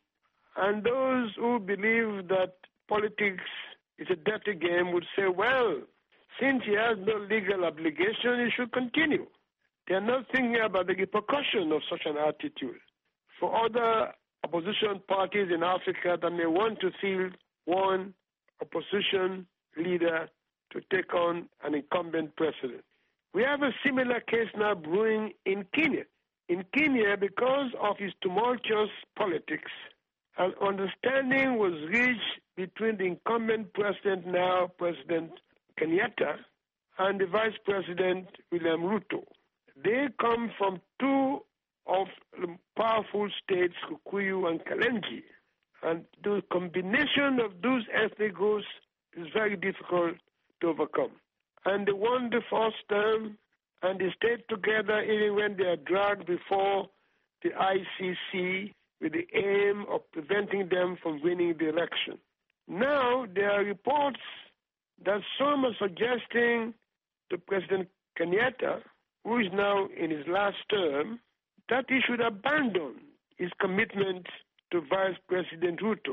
and those who believe that politics is a dirty game would say, well, since he has no legal obligation, he should continue. They are not thinking about the repercussion of such an attitude. For other opposition parties in Africa that may want to field one opposition leader to take on an incumbent president. We have a similar case now brewing in Kenya. In Kenya, because of his tumultuous politics, an understanding was reached between the incumbent president, now President Kenyatta, and the Vice President William Ruto. They come from two of the powerful states, Kikuyu and Kalenjin. And the combination of those ethnic groups is very difficult to overcome. And they won the first term, and they stayed together even when they are dragged before the ICC with the aim of preventing them from winning the election. Now, there are reports that some are suggesting to President Kenyatta, who is now in his last term, that he should abandon his commitment to Vice President Ruto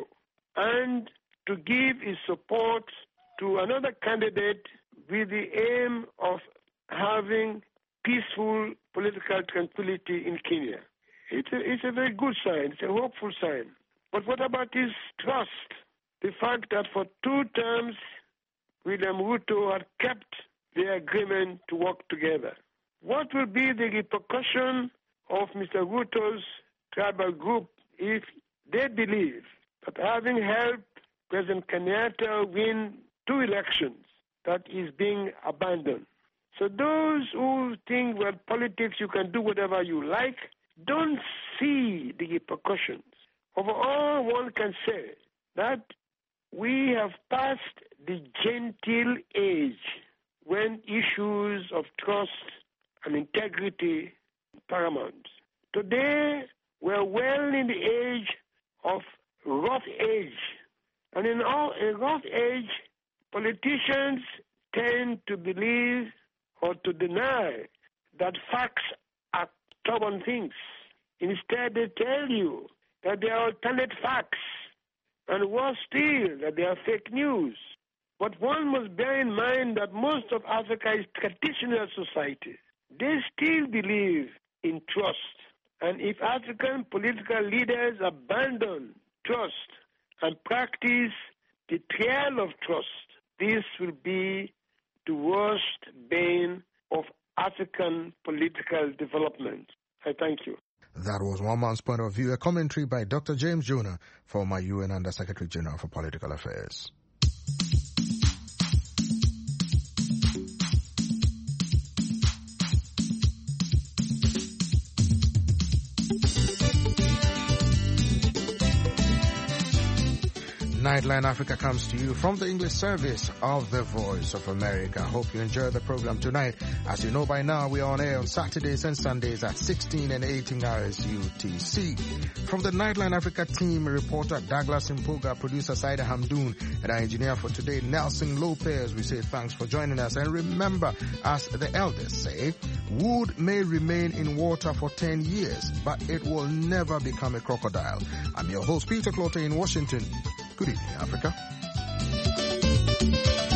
and to give his support to another candidate with the aim of having peaceful political tranquility in Kenya. It's a very good sign. It's a hopeful sign. But what about his trust? The fact that for 2 terms, William Ruto had kept the agreement to work together. What will be the repercussion of Mr. Ruto's tribal group if they believe that having helped President Kenyatta win 2 elections, that is being abandoned? So those who think, well, politics, you can do whatever you like, don't see the repercussions. Overall, one can say that we have passed the genteel age when issues of trust and integrity are paramount. Today, we're well in the age of rough age. And in a rough age, politicians tend to believe or to deny that facts are stubborn things. Instead, they tell you that they are alternate facts, and worse still, that they are fake news. But one must bear in mind that most of Africa is traditional society. They still believe in trust. And if African political leaders abandon trust and practice betrayal of trust, this will be the worst bane of African political development. I thank you. That was one man's point of view, a commentary by Dr. James Jonah, former UN Under-Secretary General for Political Affairs. Nightline Africa comes to you from the English service of the Voice of America. Hope you enjoy the program tonight. As you know by now, we are on air on Saturdays and Sundays at 16 and 18 hours UTC. From the Nightline Africa team, reporter Douglas Mpuga, producer Saida Hamdoun, and our engineer for today, Nelson Lopez, we say thanks for joining us. And remember, as the elders say, wood may remain in water for 10 years, but it will never become a crocodile. I'm your host, Peter Clotter in Washington. Good evening, Africa.